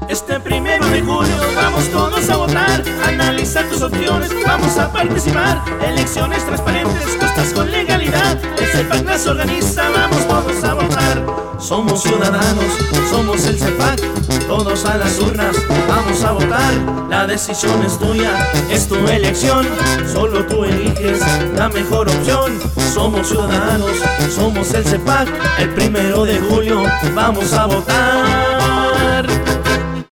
Este 1 de julio vamos todos a votar, analizar tus opciones, vamos a participar. Elecciones transparentes, justas con legalidad. El CEPAC las organiza, vamos todos a votar. Somos ciudadanos, somos el CEPAC, todos a las urnas, vamos a votar. La decisión es tuya, es tu elección, solo tú eliges la mejor opción. Somos ciudadanos, somos el CEPAC, el 1 de julio vamos a votar.